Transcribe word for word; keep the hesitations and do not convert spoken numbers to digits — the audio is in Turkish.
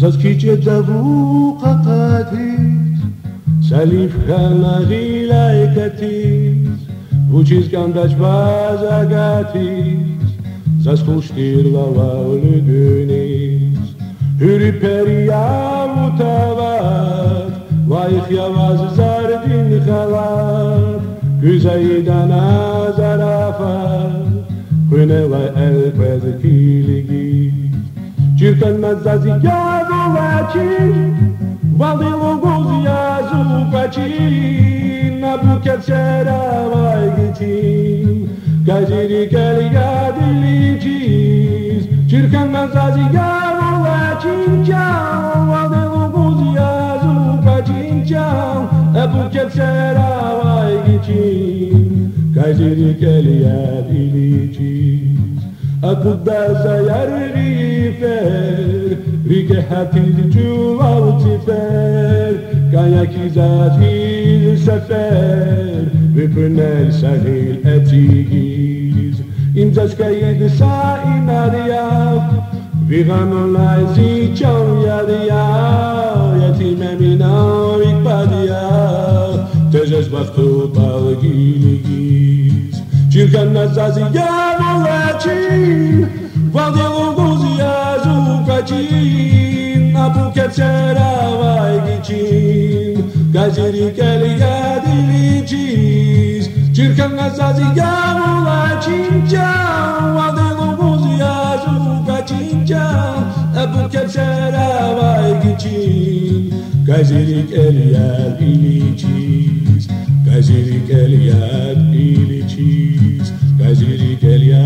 Zaskicie dawu qaqatis Salif khanagila ekatis Vucis gandaj bazagatis Zaskushtir lavaulugunis Hüri periyavutavat Vayık yavaz zardin khalat Güzeydan azarafat Hüne vay elpez kiligi Cirkan mazzazi yavulacin Valdi luguz yazukacin Nabuket seravay gitin Gajiri kel yadiliciz Cirkan mazzazi yavulacin Can Valdi luguz yazukacin Can Nabuket seravay gitin Gajiri kel yadiliciz Akuddaza yarrifer Rike hatil cuvavtifer Kaya kizatil sefer Vipnel sahil etigiz Imzas kayid sa'in ariyaf Viganolay zichon yadiyaf Yetime minaw ikpadiyaf Tezes baktu palgiligiz Cirkan nazazi yavulacin Valdi luguz yazukacin Nabuket seravay gicin Gajiri kel yadiliciz Cirkan nazazi yavulacin Can Valdi luguz yazukacin Can Nabuket seravay gicin Gajiri kel yadiliciz Gajiri kel yadiliciz Gajiri kel yadiliciz